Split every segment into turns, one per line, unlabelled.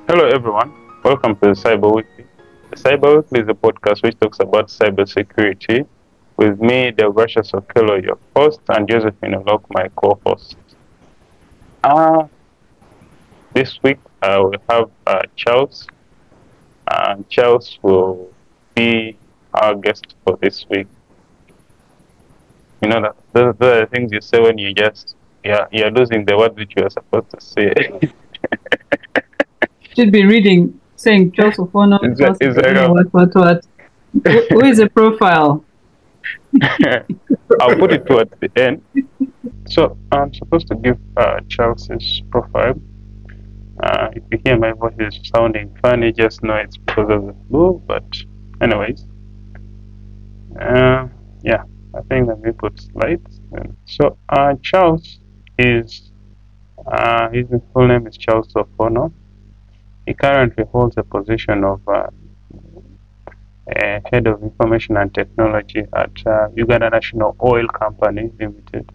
Hello, everyone. Welcome to the Cyber Weekly. The Cyber Weekly is a podcast which talks about cybersecurity with me, Deogratius Okello, your host, and Josephine Olok, my co-host. This week we have Charles. Charles will be our guest for this week. You know that those are the things you say when you're losing the word which you are supposed to say.
Should be reading, saying Charles Ofono, what. Who is the profile?
I'll put it towards the end. So I'm supposed to give Charles's profile. If you hear my voice is sounding funny, just know it's because of the flu. But anyways, yeah, I think that we put slides. So Charles is his full name is Charles Ofono. He currently holds a position of Head of Information and Technology at Uganda National Oil Company Limited.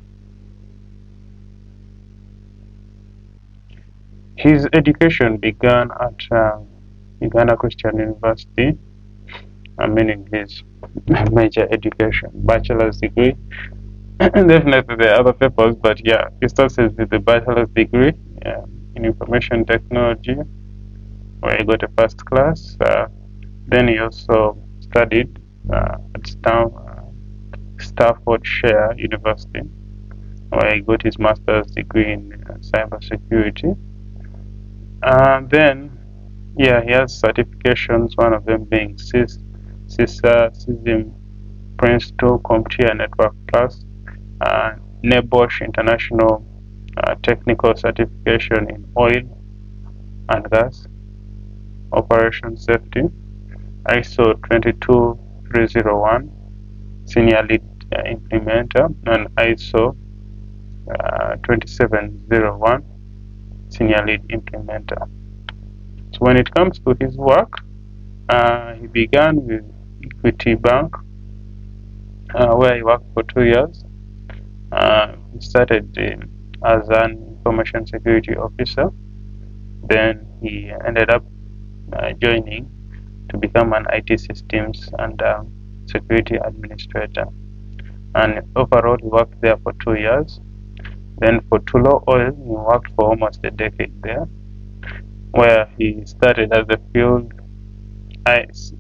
His education began at Uganda Christian University, meaning his major education, bachelor's degree. Definitely there are other papers, but yeah, he starts with the bachelor's degree in information technology, where he got a first class. Then he also studied at Staffordshire University, where he got his master's degree in cybersecurity. Then, yeah, he has certifications, one of them being CISA, CISM, Prince 2, CompTIA Network Plus, NEBOSH International Technical Certification in Oil and Gas, Operation Safety, ISO 22301, Senior Lead Implementer, and ISO 2701, Senior Lead Implementer. So when it comes to his work, he began with Equity Bank, where he worked for 2 years. He started as an information security officer. Then he ended up joining to become an IT systems and security administrator. And overall, he worked there for 2 years. Then for Tullow Oil, he worked for almost a decade there, where he started as a field IS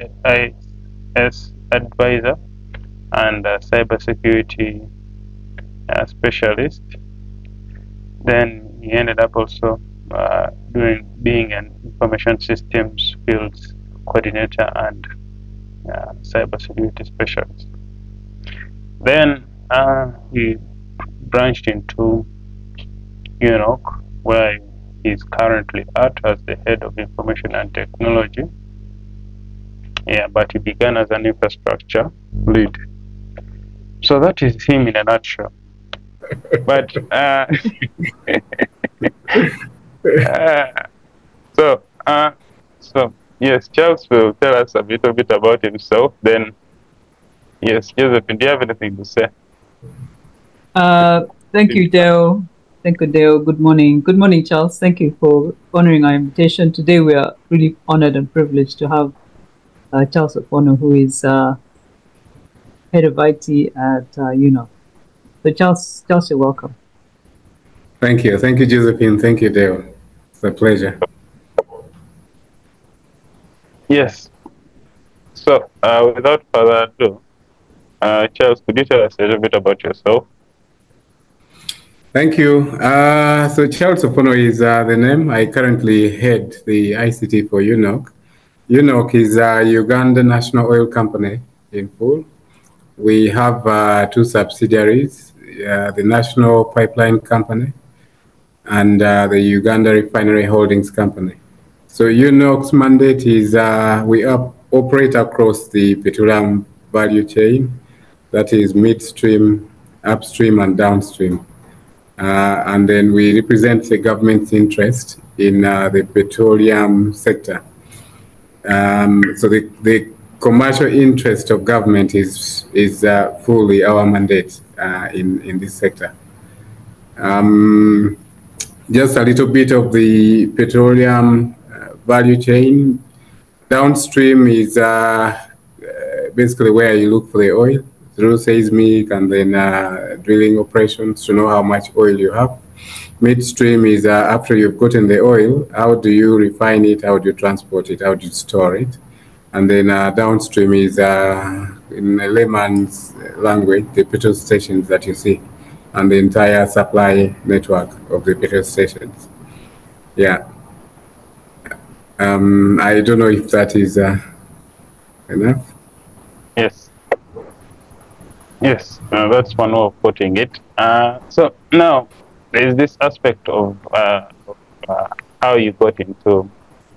advisor and a cybersecurity specialist. Then he ended up also being an information systems fields coordinator and cybersecurity specialist. Then he branched into UNOC, where he's currently at as the head of information and technology. Yeah, but he began as an infrastructure lead. So that is him in a nutshell. But so yes, Charles will tell us a little bit about himself. Then, yes, Josephine, do you have anything to say?
Thank you, Dale. Thank you, Dale. Good morning. Good morning, Charles. Thank you for honoring our invitation. Today, we are really honored and privileged to have Charles Ofono, who is head of IT at UNOC. So, Charles, you're welcome.
Thank you. Thank you, Josephine. Thank you, Dale. It's a pleasure.
Yes. So, without further ado, Charles, could you tell us a little bit about yourself?
Thank you. So Charles Ofono is the name. I currently head the ICT for UNOC. UNOC is a Uganda National Oil Company in full. We have 2 subsidiaries, the National Pipeline Company and the Uganda Refinery Holdings Company. So UNOC's mandate is we operate across the petroleum value chain, that is midstream, upstream, and downstream. And then we represent the government's interest in the petroleum sector. So the commercial interest of government is fully our mandate in this sector. Just a little bit of the petroleum value chain. Downstream is basically where you look for the oil through seismic and then drilling operations to know how much oil you have. Midstream is after you've gotten the oil, how do you refine it, how do you transport it, how do you store it? And then downstream is, in a layman's language, the petrol stations that you see and the entire supply network of the petrol stations. Yeah. I don't know if that is enough.
Yes. Yes, that's one way of putting it. So now there is this aspect of how you got into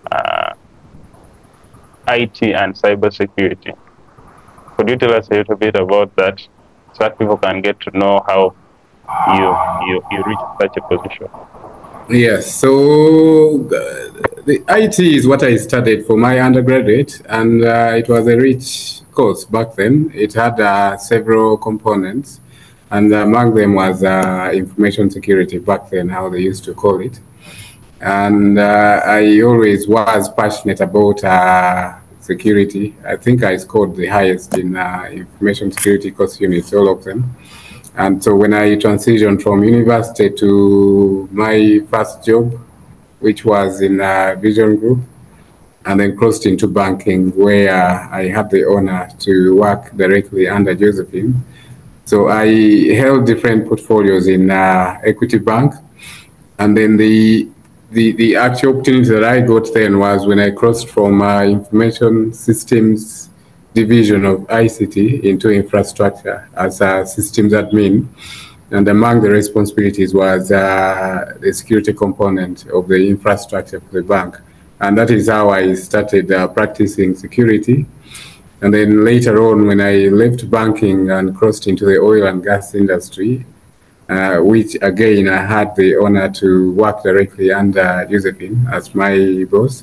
IT and cybersecurity. Could you tell us a little bit about that, so that people can get to know how you reached such a position?
Yes, so the IT is what I studied for my undergraduate, and it was a rich course back then. It had several components, and among them was information security back then, how they used to call it. And I always was passionate about security. I think I scored the highest in information security course units, all of them. And so when I transitioned from university to my first job, which was in Vision Group, and then crossed into banking, where I had the honor to work directly under Josephine. So I held different portfolios in Equity Bank, and then the actual opportunity that I got then was when I crossed from information systems division of ICT into infrastructure as a systems admin. And among the responsibilities was the security component of the infrastructure for the bank. And that is how I started practicing security. And then later on, when I left banking and crossed into the oil and gas industry, which again, I had the honor to work directly under Josephine as my boss,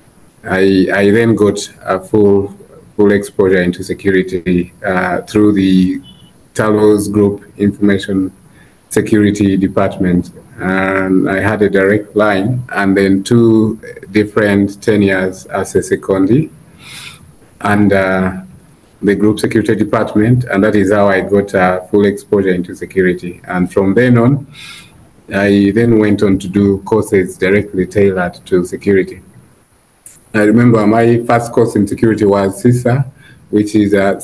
I then got a full exposure into security through the Talos Group Information Security Department. And I had a direct line and then 2 different tenures as a secondee under the Group Security Department. And that is how I got full exposure into security. And from then on, I then went on to do courses directly tailored to security. I remember my first course in security was CISA, which is a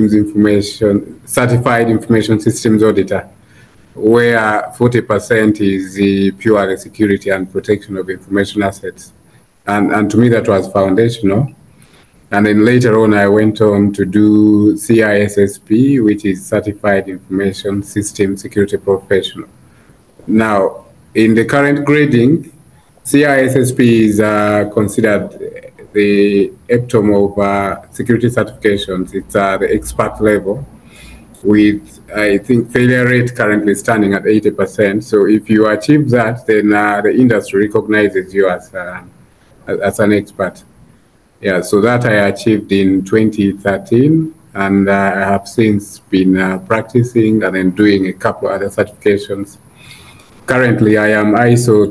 Certified Information Systems Auditor, where 40% is purely security and protection of information assets. And to me, that was foundational. And then later on, I went on to do CISSP, which is Certified Information System Security Professional. Now, in the current grading, CISSP is considered the epitome of security certifications. It's the expert level with, I think, failure rate currently standing at 80%. So if you achieve that, then the industry recognizes you as an expert. Yeah, so that I achieved in 2013, and I have since been practicing and then doing a couple of other certifications. Currently, I am ISO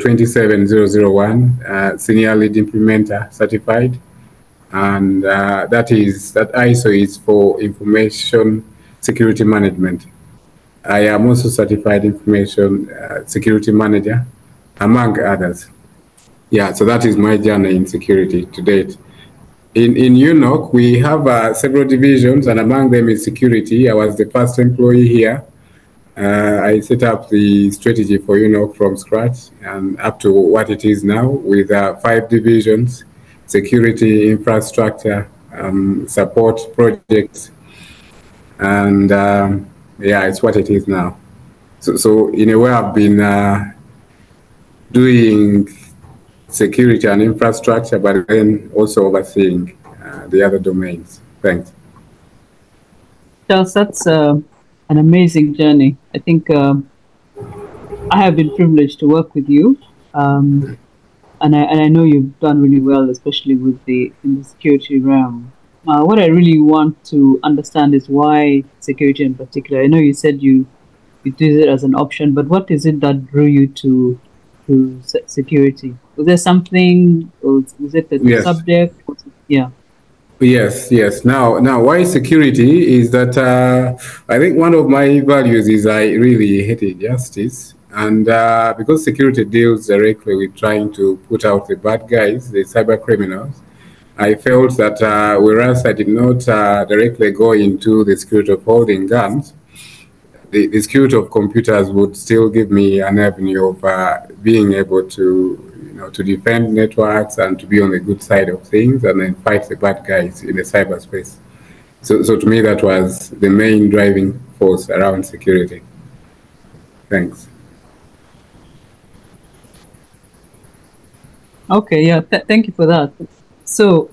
27001 Senior Lead Implementer certified, and that ISO is for information security management. I am also certified information security manager, among others. Yeah, so that is my journey in security to date. In UNOC, we have several divisions, and among them is security. I was the first employee here. I set up the strategy for UNOC from scratch and up to what it is now with 5 divisions: security, infrastructure, support projects, and yeah, it's what it is now. So in a way, I've been doing security and infrastructure, but then also overseeing the other domains. Thanks.
Charles, that's an amazing journey. I think I have been privileged to work with you, and I know you've done really well, especially in the security realm. What I really want to understand is why security in particular. I know you said you did it as an option, but what is it that drew you to security? Was there something, or was it the
Yes.
subject? Yeah.
Yes. Now, why security is that I think one of my values is I really hate justice, and because security deals directly with trying to put out the bad guys, the cyber criminals, I felt that whereas I did not directly go into the security of holding guns, the security of computers would still give me an avenue of being able to, to defend networks and to be on the good side of things and then fight the bad guys in the cyberspace. So to me, that was the main driving force around security. Thanks.
Okay, yeah, thank you for that. So,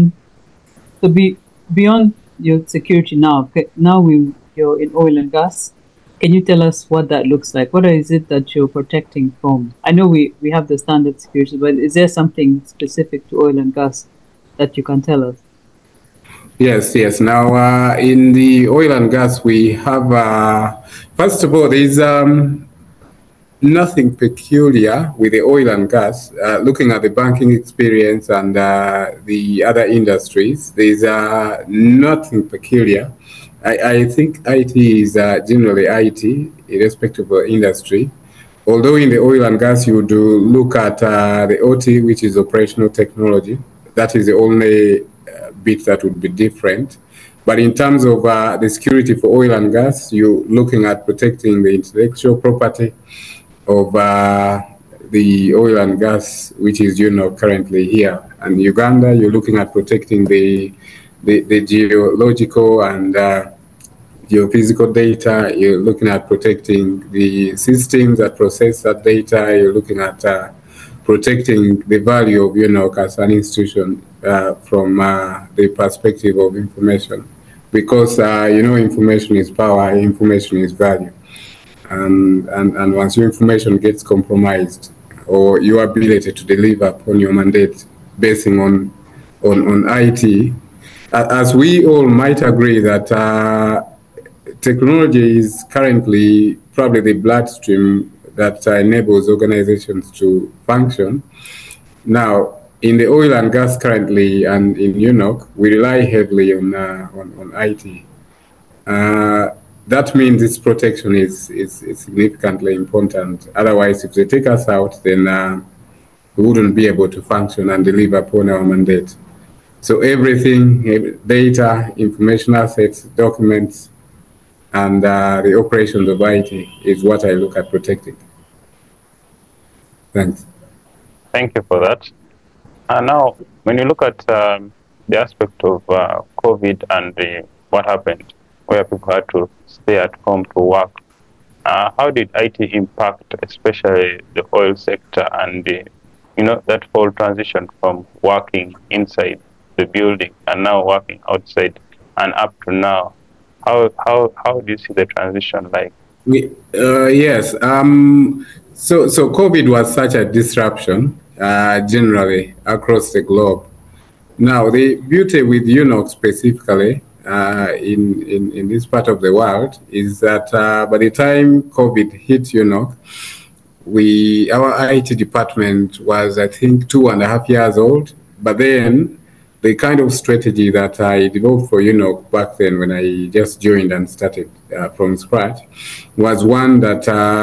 beyond your security now, you're in oil and gas. Can you tell us what that looks like? What is it that you're protecting from? I know we have the standard security, but is there something specific to oil and gas that you can tell us?
Yes. Now, in the oil and gas, we have, first of all, there's nothing peculiar with the oil and gas. Looking at the banking experience and the other industries, there's nothing peculiar. I think IT is generally IT, irrespective of industry. Although in the oil and gas, you do look at the OT, which is operational technology. That is the only bit that would be different. But in terms of the security for oil and gas, you're looking at protecting the intellectual property of the oil and gas, which is currently here. And Uganda, you're looking at protecting the geological and geophysical data. You're looking at protecting the systems that process that data. You're looking at protecting the value of UNOC as an institution from the perspective of information. Because, information is power, information is value. And once your information gets compromised or your ability to deliver upon your mandate basing on IT, as we all might agree that technology is currently probably the bloodstream that enables organizations to function. Now, in the oil and gas currently and in UNOC, we rely heavily on IT. That means this protection is significantly important. Otherwise, if they take us out, then we wouldn't be able to function and deliver upon our mandate. So everything, data, information assets, documents, and the operations of IT is what I look at protecting. Thanks.
Thank you for that. Now, when you look at the aspect of COVID and what happened, where people had to stay at home to work, how did IT impact, especially the oil sector and that whole transition from working inside the building and now working outside and up to now? How do you see the transition like?
Yes. So COVID was such a disruption generally across the globe. Now, the beauty with UNOC specifically in this part of the world is that by the time COVID hit UNOC, our IT department was, I think, 2.5 years old. But then the kind of strategy that I developed for UNOC back then when I just joined and started from scratch was one that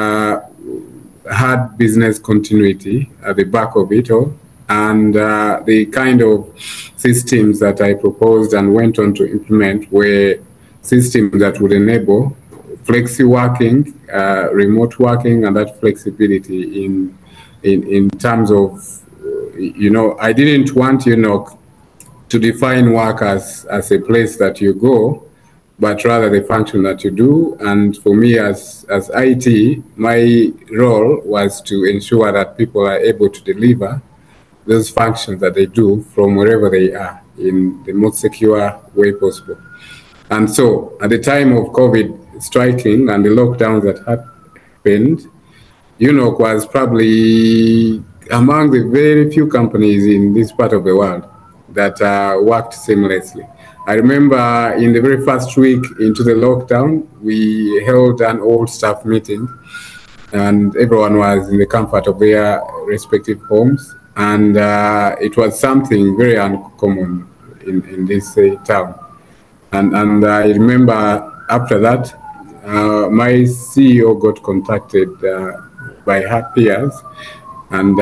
had business continuity at the back of it all. And the kind of systems that I proposed and went on to implement were systems that would enable flexi working, remote working, and that flexibility in terms of, I didn't want, to define work as a place that you go, but rather the function that you do. And for me as IT, my role was to ensure that people are able to deliver those functions that they do from wherever they are in the most secure way possible. And so at the time of COVID striking and the lockdowns that happened, UNOC was probably among the very few companies in this part of the world that worked seamlessly. I remember in the very first week into the lockdown, we held an all staff meeting and everyone was in the comfort of their respective homes. And it was something very uncommon in this town. And I remember after that, my CEO got contacted by her peers, and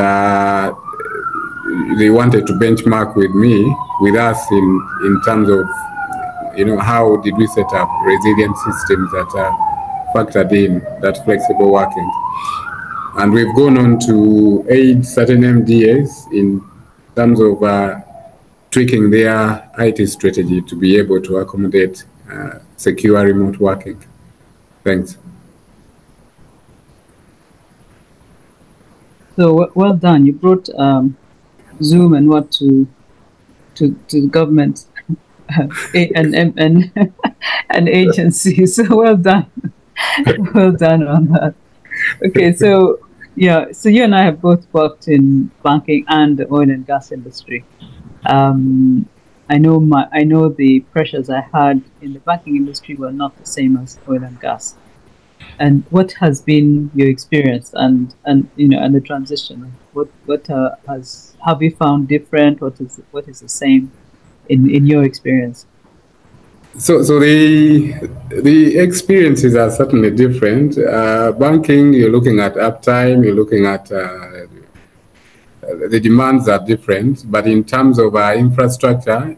they wanted to benchmark with us in terms of, how did we set up resilient systems that are factored in that flexible working. And we've gone on to aid certain MDAs in terms of tweaking their IT strategy to be able to accommodate secure remote working. Thanks.
So well done. You brought Zoom and what to the government and agencies. So well done. Well done on that. Okay, so yeah, so you and I have both worked in banking and the oil and gas industry. I know the pressures I had in the banking industry were not the same as oil and gas. And what has been your experience and the transition? What have you found different? What is the same in your experience?
So the experiences are certainly different. Banking, you're looking at uptime, you're looking at the demands are different. But in terms of infrastructure,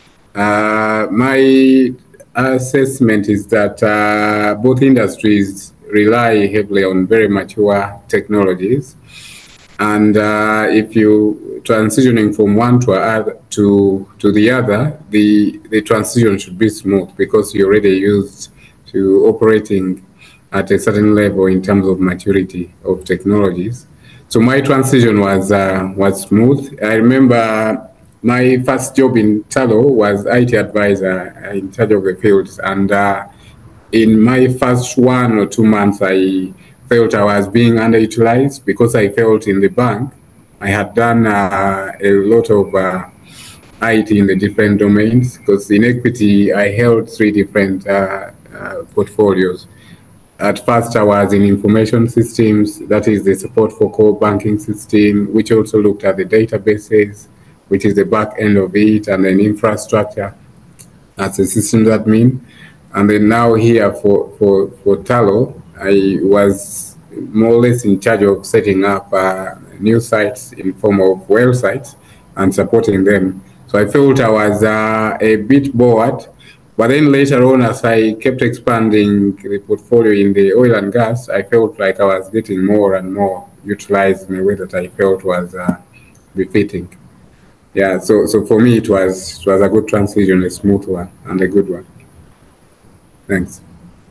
my assessment is that both industries rely heavily on very mature technologies. And if you transitioning from one to the other, the transition should be smooth because you're already used to operating at a certain level in terms of maturity of technologies. So my transition was smooth. I remember my first job in Tullow was IT advisor in charge of the fields, and in my first 1 or 2 months, I felt I was being underutilized because I felt in the bank I had done a lot of IT in the different domains, because in equity I held 3 different portfolios. At first I was in information systems, that is the support for core banking system, which also looked at the databases, which is the back end of it, and then infrastructure as a systems admin. And then now here for Tullow, I was more or less in charge of setting up new sites in form of well sites and supporting them. So I felt I was a bit bored, but then later on, as I kept expanding the portfolio in the oil and gas, I felt like I was getting more and more utilized in a way that I felt was befitting. Yeah, so for me, it was a good transition, a smooth one, and a good one. Thanks.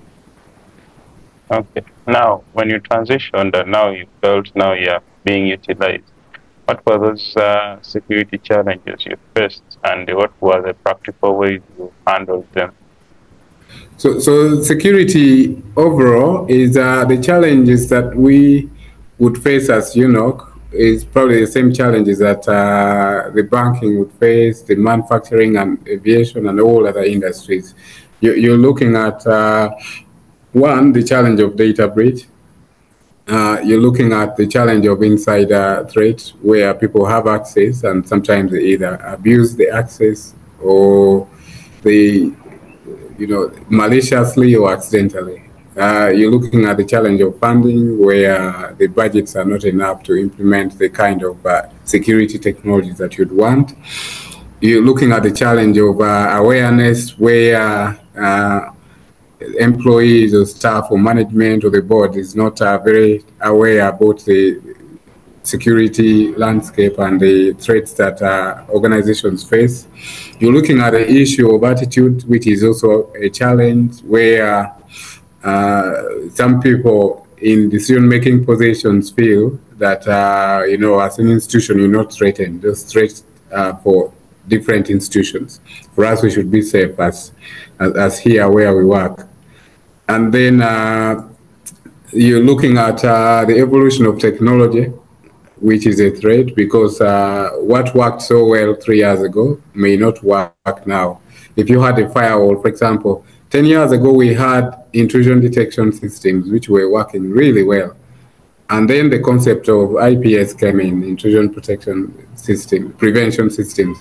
Okay. Now, when you transitioned and now you felt now you're being utilized, what were those security challenges you faced, and what were the practical ways you handled them?
So security overall is the challenges that we would face as UNOC is probably the same challenges that the banking would face, the manufacturing and aviation and all other industries. You're looking at one, the challenge of data breach. You're looking at the challenge of insider threat, where people have access and sometimes they either abuse the access or they, maliciously or accidentally. You're looking at the challenge of funding, where the budgets are not enough to implement the kind of security technologies that you'd want. You're looking at the challenge of awareness, where employees or staff or management or the board is not very aware about the security landscape and the threats that organizations face. You're looking at the issue of attitude, which is also a challenge, where some people in decision-making positions feel that, as an institution, you're not threatened, just threats for different institutions. For us, we should be safe as here where we work. And then you're looking at the evolution of technology, which is a threat, because what worked so well 3 years ago may not work now. If you had a firewall, for example, 10 years ago we had intrusion detection systems which were working really well. And then the concept of IPS came in, intrusion protection system, prevention systems.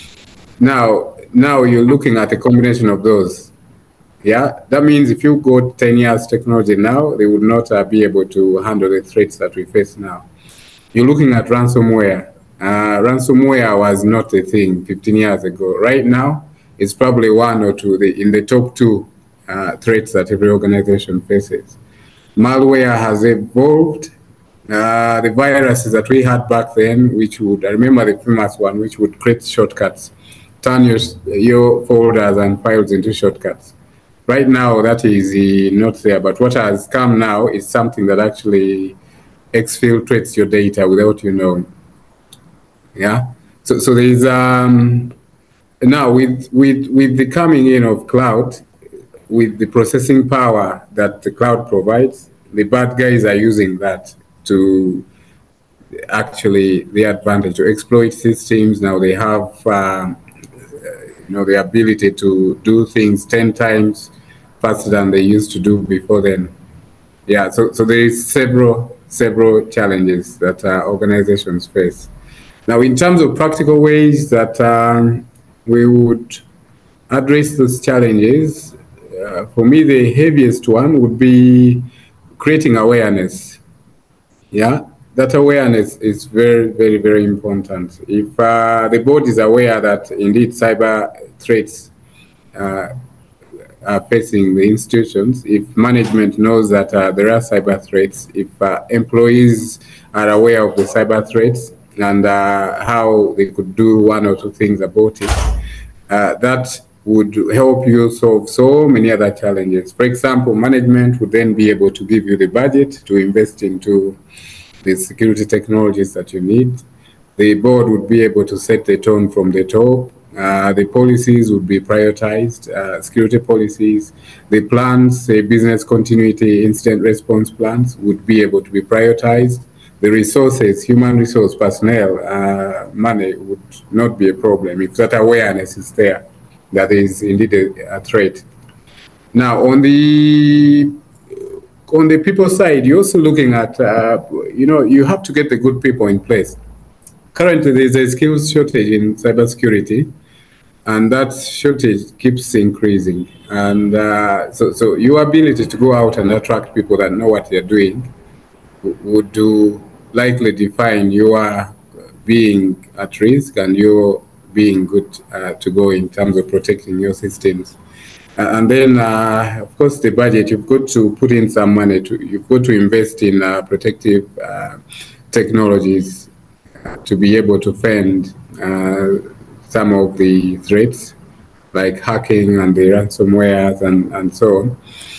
Now you're looking at a combination of those. Yeah, that means if you got 10 years technology now, they would not be able to handle the threats that we face now. You're looking at ransomware. Ransomware was not a thing 15 years ago. Right now, it's probably one or two in the top two threats that every organization faces. Malware has evolved. The viruses that we had back then, I remember the famous one, which would create shortcuts, turn your folders and files into shortcuts. Right now, that is not there, but what has come now is something that actually exfiltrates your data without you knowing. Yeah. So there's now with the coming in of cloud, with the processing power that the cloud provides, the bad guys are using that to actually the advantage to exploit systems. Now they have the ability to do things 10 times faster than they used to do before then. Yeah, so there is several challenges that organizations face. Now, in terms of practical ways that we would address those challenges, for me, the heaviest one would be creating awareness. Yeah, that awareness is very, very, very important. If the board is aware that indeed cyber threats are facing the institutions, if management knows that there are cyber threats, if employees are aware of the cyber threats and how they could do one or two things about it, that would help you solve so many other challenges. For example, management would then be able to give you the budget to invest into the security technologies that you need. The board would be able to set the tone from the top. The policies would be prioritized, security policies. The plans, say business continuity, incident response plans would be able to be prioritized. The resources, human resource personnel, money would not be a problem if that awareness is there. That is indeed a threat. Now, on the people side, you're also looking at, you have to get the good people in place. Currently, there's a skills shortage in cybersecurity, and that shortage keeps increasing. And so your ability to go out and attract people that know what they're doing would likely define your being at risk and your being good to go in terms of protecting your systems. And then, of course, the budget, you've got to put in some money. You've got to invest in protective technologies to be able to fend some of the threats, like hacking and the ransomwares and so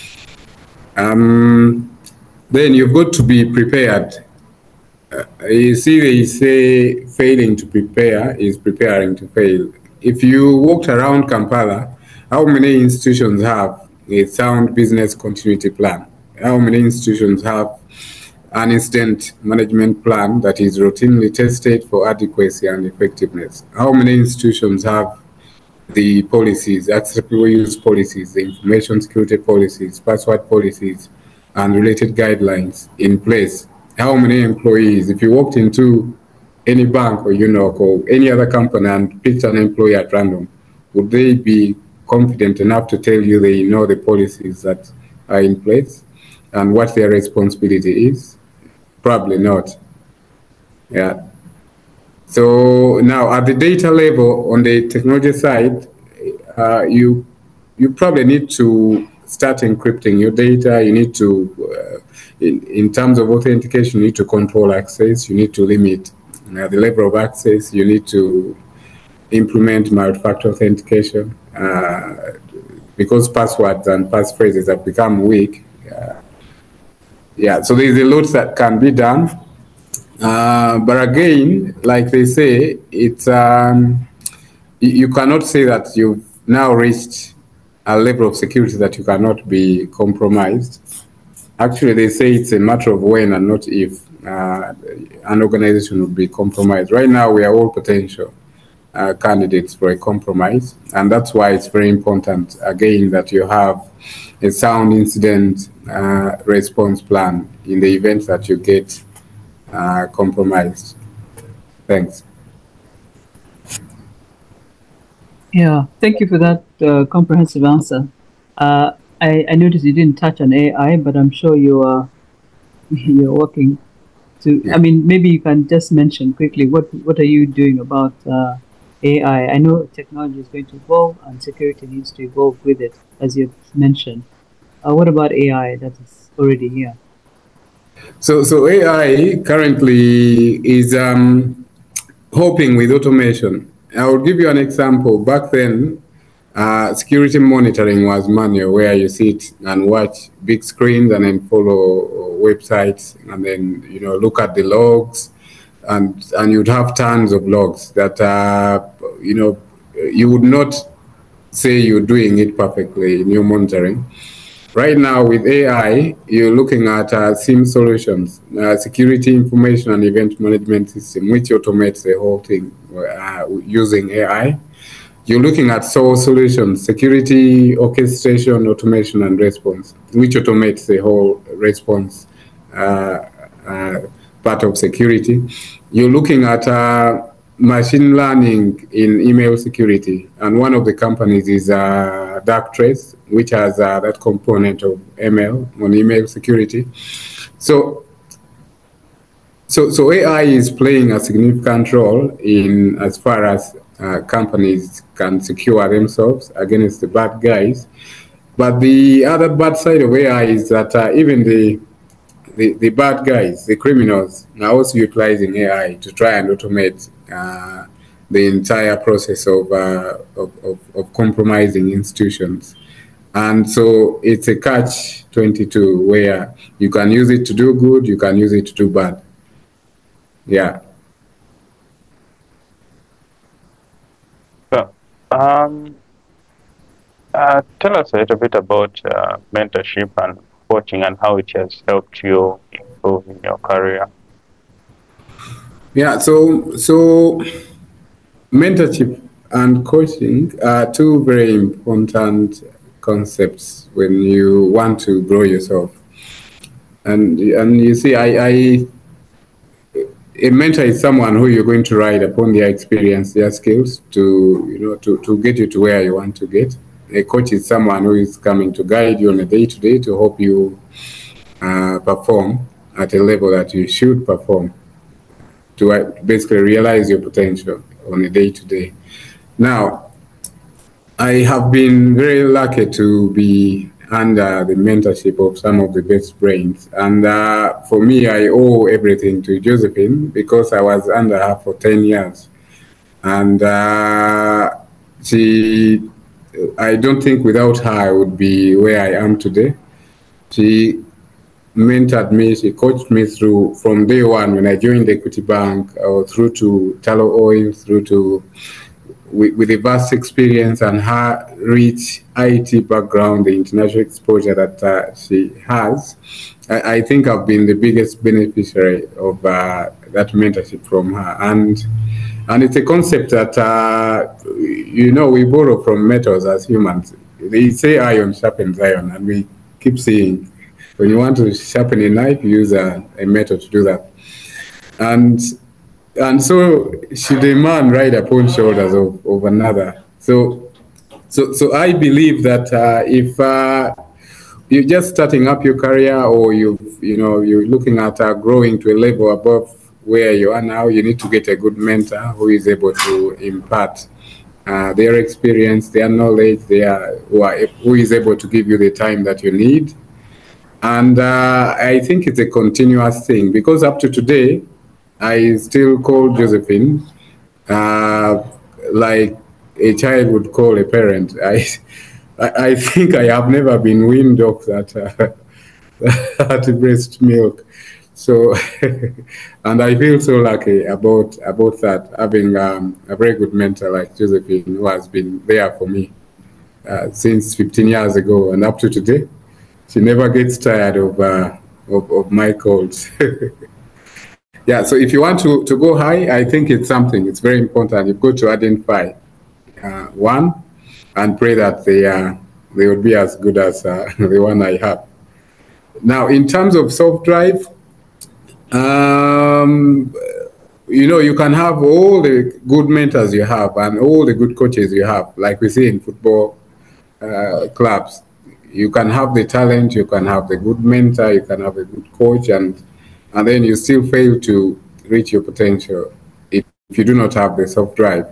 on. Then you've got to be prepared. You see, they say failing to prepare is preparing to fail. If you walked around Kampala, how many institutions have a sound business continuity plan? How many institutions have an incident management plan that is routinely tested for adequacy and effectiveness? How many institutions have the policies, acceptable use policies, the information security policies, password policies, and related guidelines in place? How many employees, if you walked into any bank or UNOC or any other company and picked an employee at random, would they be confident enough to tell you they know the policies that are in place and what their responsibility is? Probably not. Yeah. So now at the data level, on the technology side, you probably need to start encrypting your data. You need to, in terms of authentication, you need to control access. You need to limit the level of access. You need to implement multi-factor authentication because passwords and passphrases have become weak. Yeah, so there's a lot that can be done. But again, like they say, it's you cannot say that you've now reached a level of security that you cannot be compromised. Actually, they say it's a matter of when and not if an organization would be compromised. Right now, we are all potential. candidates for a compromise. And that's why it's very important, again, that you have a sound incident response plan in the event that you get compromised. Thanks.
Yeah, thank you for that comprehensive answer. I noticed you didn't touch on AI, but I'm sure you're working to.
Yeah.
I mean, maybe you can just mention quickly what are you doing about AI? I know technology is going to evolve, and security needs to evolve with it, as you've mentioned. What about AI that is already here?
So AI currently is hoping with automation. I will give you an example. Back then, security monitoring was manual, where you sit and watch big screens and then follow websites and then look at the logs, and you'd have tons of logs that you would not say you're doing it perfectly in your monitoring. Right now with AI, you're looking at SIEM solutions, security information and event management system, which automates the whole thing using AI. You're looking at SOAR solutions, security orchestration, automation, and response, which automates the whole response part of security. You're looking at machine learning in email security, and one of the companies is Darktrace, which has that component of ML on email security. So AI is playing a significant role in as far as companies can secure themselves against the bad guys. But the other bad side of AI is that even the bad guys, the criminals, are also utilizing AI to try and automate the entire process of compromising institutions. And so it's a catch-22 where you can use it to do good, you can use it to do bad. Yeah.
So, tell us a little bit about mentorship and coaching and how it has helped you improve in your career.
Yeah, so mentorship and coaching are two very important concepts when you want to grow yourself. And you see, a mentor is someone who you're going to ride upon their experience, their skills to get you to where you want to get. A coach is someone who is coming to guide you on a day-to-day to help you perform at a level that you should perform, to basically realize your potential on a day-to-day. Now, I have been very lucky to be under the mentorship of some of the best brains. And for me, I owe everything to Josephine because I was under her for 10 years. And I don't think without her I would be where I am today. She mentored me, she coached me through from day one when I joined Equity Bank, through to Tullow Oil, through to with a vast experience and her rich IT background, the international exposure that she has. I think I've been the biggest beneficiary of that mentorship from her. And it's a concept that, we borrow from metals as humans. They say iron sharpens iron, and we keep saying, when you want to sharpen a knife, you use a metal to do that. And so should a man ride upon shoulders of another. So I believe that if you're just starting up your career, or you're looking at growing to a level above where you are now, you need to get a good mentor who is able to impart their experience, their knowledge, who is able to give you the time that you need. And I think it's a continuous thing, because up to today, I still call Josephine like a child would call a parent. I think I have never been weaned off that breast milk. So, and I feel so lucky about that, having a very good mentor like Josephine, who has been there for me since 15 years ago and up to today. She never gets tired of my calls. Yeah, so if you want to go high, I think it's something, it's very important. You've got to identify one and pray that they would be as good as the one I have. Now, in terms of self-drive, you can have all the good mentors you have and all the good coaches you have, like we see in football clubs. You can have the talent, you can have the good mentor, you can have a good coach, and then you still fail to reach your potential if you do not have the self-drive.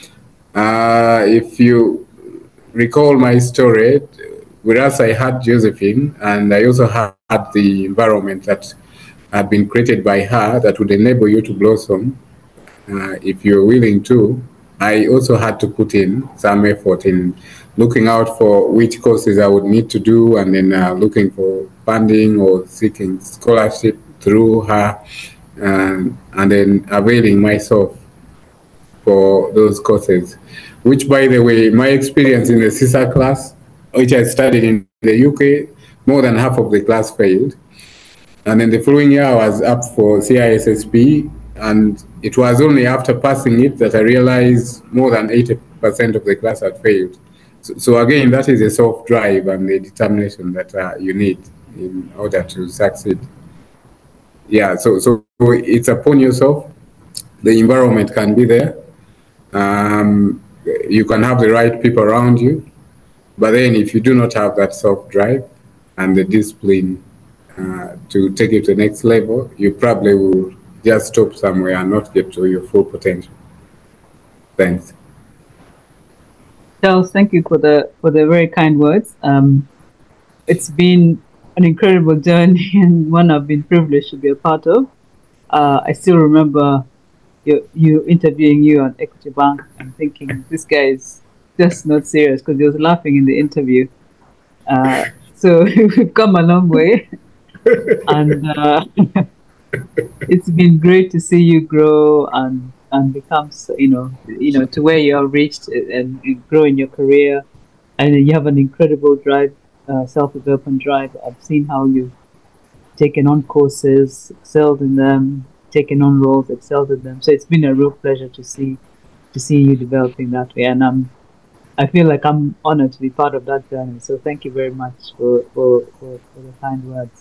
If you recall my story, whereas I had Josephine, and I also had the environment that had been created by her that would enable you to blossom if you're willing to. I also had to put in some effort in looking out for which courses I would need to do, and then looking for funding or seeking scholarship through her, and then availing myself for those courses. Which, by the way, my experience in the CISA class, which I studied in the UK, more than half of the class failed. And then the following year, I was up for CISSP, and it was only after passing it that I realized more than 80% of the class had failed. So again, that is a self-drive and the determination that you need in order to succeed. Yeah, so it's upon yourself. The environment can be there. You can have the right people around you. But then if you do not have that self-drive and the discipline to take it to the next level, you probably will just stop somewhere and not get to your full potential. Thanks.
Charles, thank you for the very kind words. It's been an incredible journey and one I've been privileged to be a part of. I still remember you interviewing you on Equity Bank and thinking this guy is just not serious, because he was laughing in the interview. So we've come a long way, and it's been great to see you grow and become, to where you have reached and you grow in your career, and you have an incredible drive, self-development drive. I've seen how you've taken on courses, excelled in them, taken on roles, excelled in them. So it's been a real pleasure to see you developing that way, and I feel like I'm honored to be part of that journey. So thank you very much for the kind words.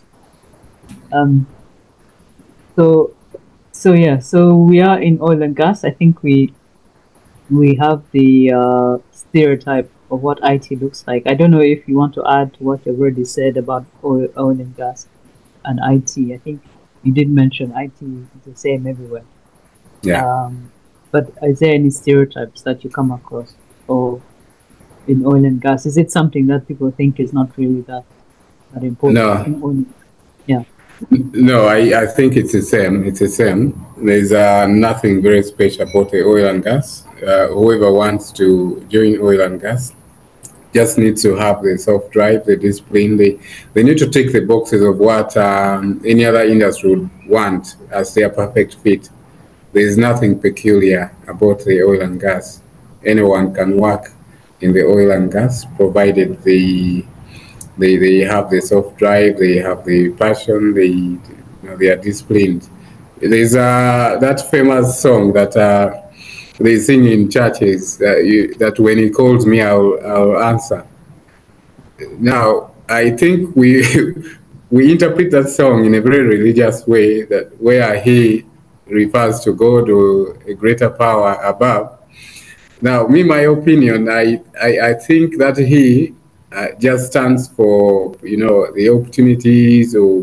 So we are in oil and gas. I think we have the stereotype of what IT looks like. I don't know if you want to add to what you've already said about oil and gas and IT. I think you did mention IT is the same everywhere.
Yeah.
But is there any stereotypes that you come across or in oil and gas? Is it something that people think is not really that important?
No.
Yeah.
No, I think it's the same. It's the same. There's nothing very special about the oil and gas. Whoever wants to join oil and gas just needs to have the self-drive, the discipline. They need to tick the boxes of what any other industry would want as their perfect fit. There's nothing peculiar about the oil and gas. Anyone can work in the oil and gas, provided they have the self-drive, they have the passion, they are disciplined. There's that famous song that they sing in churches that when he calls me, I'll answer. Now, I think we interpret that song in a very religious way, that where he refers to God or a greater power above. Now, my opinion, I think that he just stands for, the opportunities or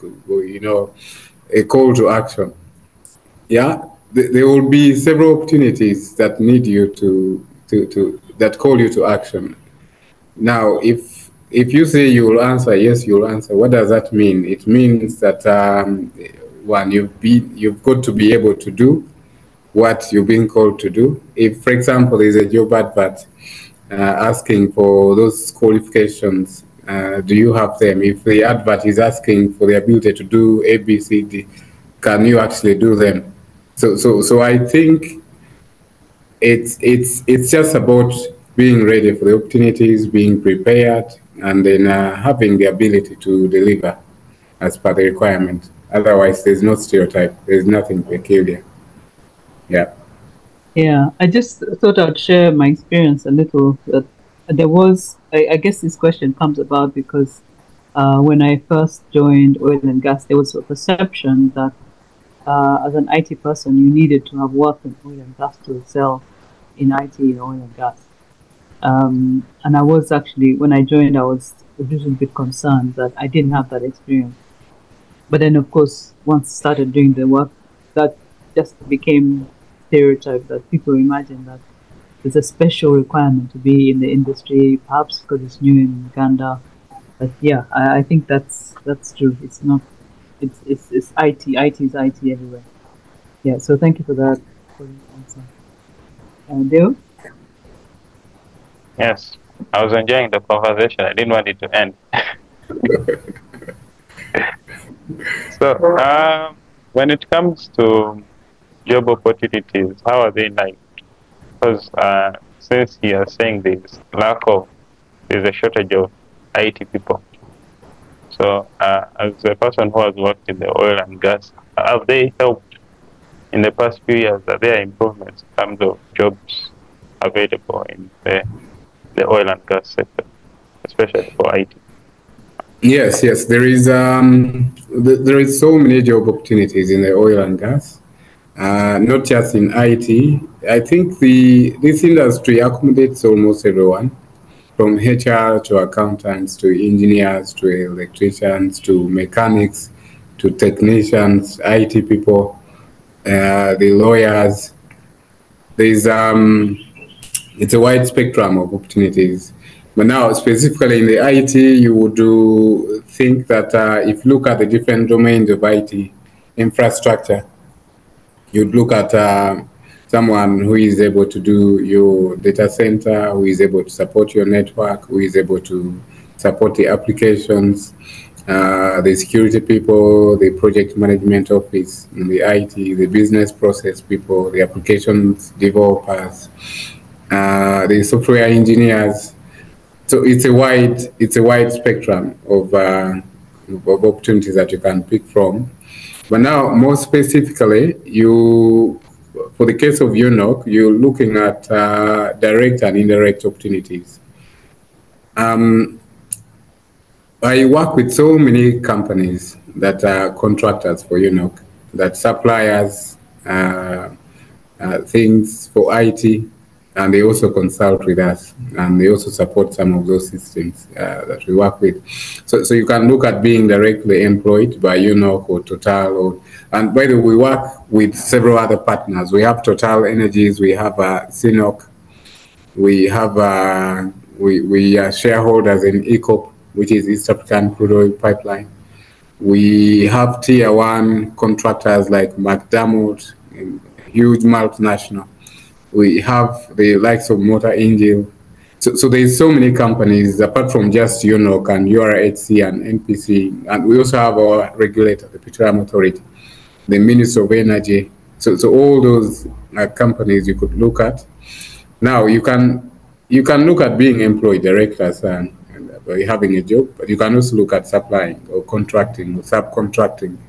a call to action. Yeah, there will be several opportunities that need you that call you to action. Now, if you say you will answer, yes, you'll answer. What does that mean? It means that one, you've got to be able to do what you're being called to do. If, for example, there's a job advert asking for those qualifications, do you have them? If the advert is asking for the ability to do A, B, C, D, can you actually do them? So I think it's just about being ready for the opportunities, being prepared, and then having the ability to deliver as per the requirement. Otherwise, there's no stereotype. There's nothing peculiar. Yeah.
Yeah, I just thought I'd share my experience a little. That there was, I guess this question comes about because when I first joined oil and gas, there was a perception that as an IT person, you needed to have worked in oil and gas to excel in IT and oil and gas. And I was actually, when I joined, I was a little bit concerned that I didn't have that experience. But then, of course, once I started doing the work, that just became stereotype that people imagine that there's a special requirement to be in the industry, perhaps because it's new in Uganda. But yeah, I think that's true. It's not. It's IT. IT is IT everywhere. Yeah. So thank you for that. For the answer. Dale?
Yes, I was enjoying the conversation. I didn't want it to end. So, when it comes to job opportunities, how are they like? Because since you are saying there's a shortage of IT people. So, as a person who has worked in the oil and gas, have they helped in the past few years? Are there improvements in terms of jobs available in the oil and gas sector, especially for IT?
Yes, there is so many job opportunities in the oil and gas, not just in IT. I think this industry accommodates almost everyone, from HR to accountants to engineers to electricians to mechanics to technicians, IT people, the lawyers. There's it's a wide spectrum of opportunities. But now, specifically in the IT, you would think that if you look at the different domains of IT infrastructure, you'd look at someone who is able to do your data center, who is able to support your network, who is able to support the applications, the security people, the project management office, the IT, the business process people, the applications developers, the software engineers. So it's a wide spectrum of opportunities that you can pick from. But now, more specifically, for the case of UNOC, you're looking at direct and indirect opportunities. I work with so many companies that are contractors for UNOC, that suppliers things for IT, and they also consult with us, and they also support some of those systems that we work with. So you can look at being directly employed by UNOC or Total, and by the way, we work with several other partners. We have Total Energies, we have CNOC, we have we are shareholders in ECOP, which is East African Crude Oil Pipeline. We have tier one contractors like McDermott, huge multinational. We have the likes of Motor Angel. So there's so many companies apart from just UNOC and URHC and NPC, and we also have our regulator, the Petroleum Authority, the Ministry of Energy. So all those companies you could look at. Now you can look at being employed directly as by having a job, but you can also look at supplying or contracting or subcontracting.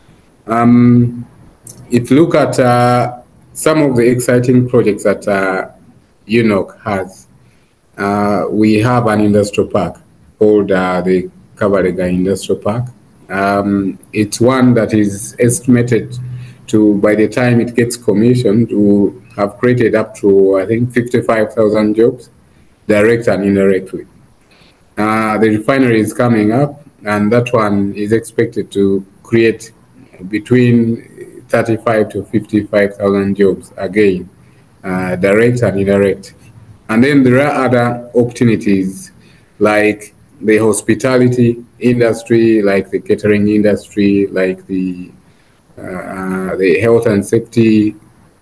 If you look at some of the exciting projects that UNOC has, we have an industrial park called the Kabalega Industrial Park. It's one that is estimated to, by the time it gets commissioned, to have created up to, I think, 55,000 jobs, direct and indirectly. The refinery is coming up, and that one is expected to create between 35 to 55,000 jobs again, direct and indirect. And then there are other opportunities like the hospitality industry, like the catering industry, like the health and safety.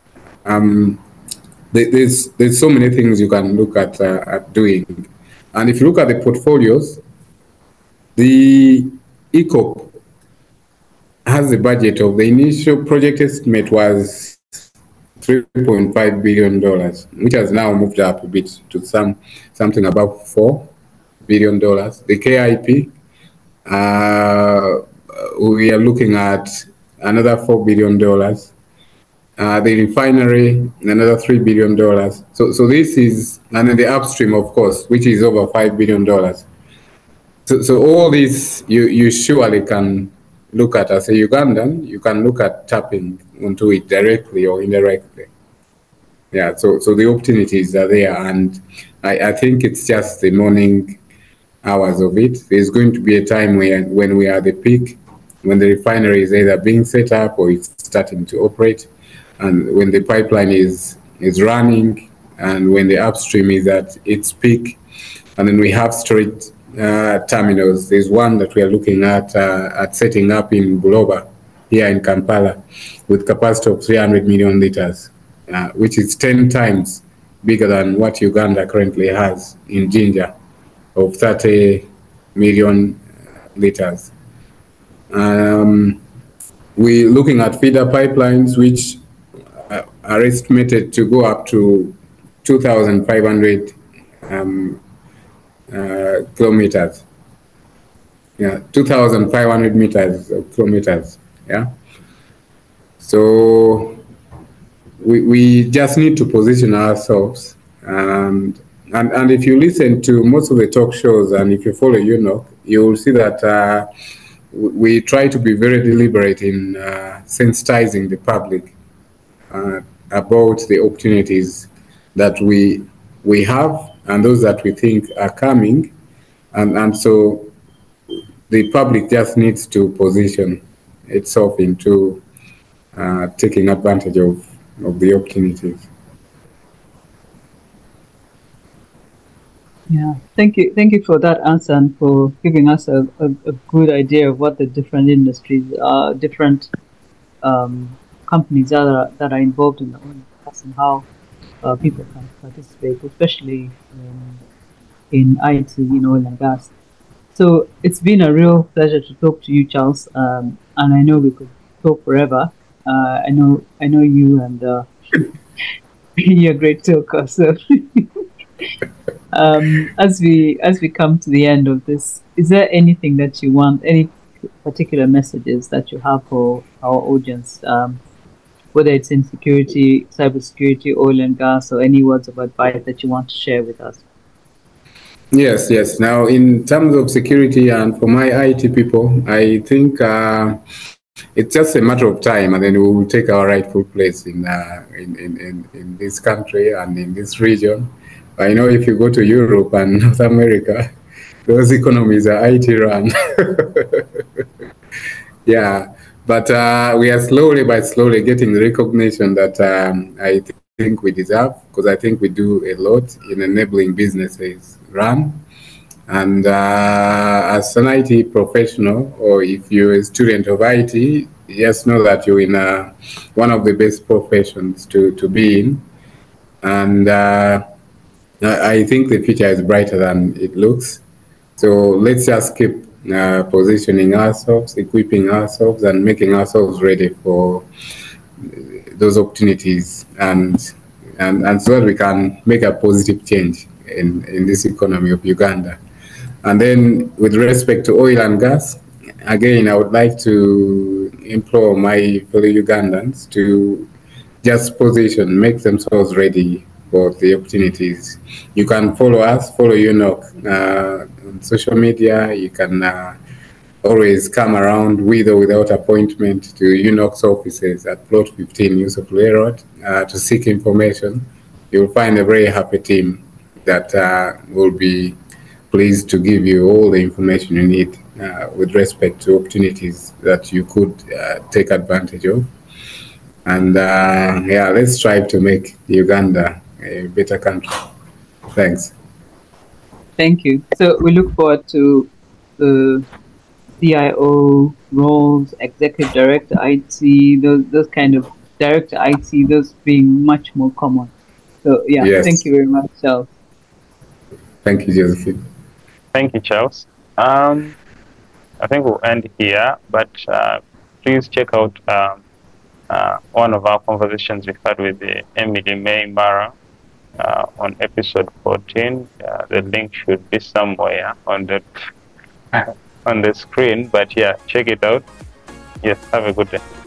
There's so many things you can look at doing. And if you look at the portfolios, the ECOP has a budget of, the initial project estimate was $3.5 billion, which has now moved up a bit to something about $4 billion. The KIP we are looking at another $4 billion. The refinery, another $3 billion. So this is, and then the upstream, of course, which is over $5 billion. So all this you surely can look at as a Ugandan. You can look at tapping into it directly or indirectly. Yeah, so the opportunities are there, and I think it's just the morning hours of it. There's going to be a time when we are at the peak, when the refinery is either being set up or it's starting to operate, and when the pipeline is running, and when the upstream is at its peak, and then we have storage terminals. There's one that we are looking at setting up in Buloba, here in Kampala, with capacity of 300 million liters, which is 10 times bigger than what Uganda currently has in Jinja, of 30 million liters. We're looking at feeder pipelines, which are estimated to go up to 2,500 kilometers. Yeah, 2,500 meters of kilometers. Yeah. So we just need to position ourselves, and if you listen to most of the talk shows and if you follow UNOC, you will see that we try to be very deliberate in sensitizing the public about the opportunities that we have and those that we think are coming, and so the public just needs to position itself into taking advantage of the opportunities.
Yeah, thank you for that answer and for giving us a good idea of what the different industries, different companies that are involved in the oil and gas, and how people can participate, especially in IT, in oil and gas. So it's been a real pleasure to talk to you, Charles, and I know we could talk forever. I know you, and you're a great talker. So as we come to the end of this, is there anything that you want, any particular messages that you have for our audience, whether it's in security, cybersecurity, oil and gas, or any words of advice that you want to share with us?
Yes. Now, in terms of security and for my IT people, I think it's just a matter of time, and then we will take our rightful place in this country and in this region. I know if you go to Europe and North America, those economies are IT run. Yeah, but we are slowly getting the recognition that I think we deserve, because I think we do a lot in enabling businesses run. And as an IT professional, or if you're a student of IT, just know that you're in one of the best professions to be in. And I think the future is brighter than it looks. So let's just keep positioning ourselves, equipping ourselves, and making ourselves ready for those opportunities, and so that we can make a positive change in this economy of Uganda. And then with respect to oil and gas, again, I would like to implore my fellow Ugandans to just position, make themselves ready for the opportunities. You can follow us, follow UNOC on social media. You can always come around with or without appointment to UNOC's offices at Plot 15 Yusuf Lule Road to seek information. You'll find a very happy team that will be pleased to give you all the information you need with respect to opportunities that you could take advantage of. And let's strive to make Uganda a better country. Thanks.
Thank you. So we look forward to the CIO roles, executive director IT, those kind of director IT, those being much more common. So yes. Thank you very much, Charles.
Thank you, Josephine.
Thank you, Charles. I think we'll end here, but please check out one of our conversations we had with Emily May Mara on episode 14. The link should be somewhere on the on the screen, but yeah, check it out. Yes, have a good day.